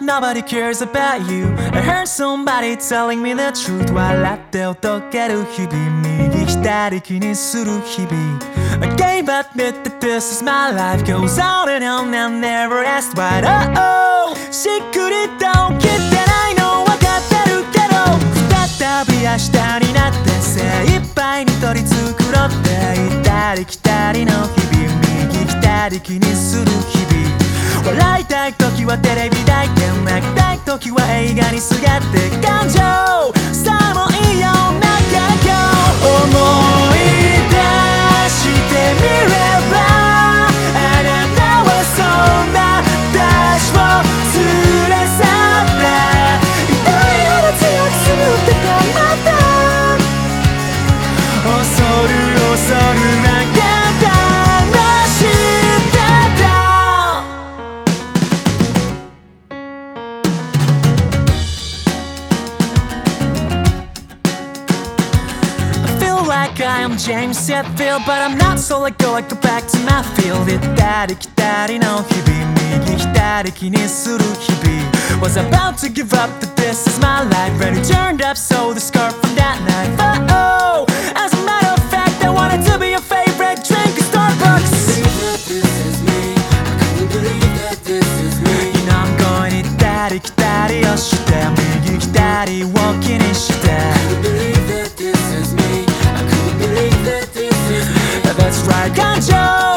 nobody cares about you. I heard somebody telling me the truth. 笑っておどける日々、右左気にする日々。I gave admit that this is my life. Goes on and on and never asked why. Oh, しっくりと切ってないの分かってるけど、再び明日になって精一杯に取り繕って行ったり来たりの日々、右左気にする日々。笑いたい時はテレビ抱いて、泣きたい時は映画にすがって感情さあもういいよ泣けよ。思い出してみれば、あなたはそんな私を連れ去って、痛いほど強くするってたまた恐る恐る泣けたの知ってた。Like I am James Hetfield, but I'm not, so let go, I go back to my field. 行ったり来たりの日々、右左気にする日々。Was about to give up, but this is my life. When it turned up, so the scarf from that night. Oh, as a matter of fact, I wanted to be your favorite drink at Starbucks. You know I'm going 行ったり来たりをして、右左を気にして。That's right, control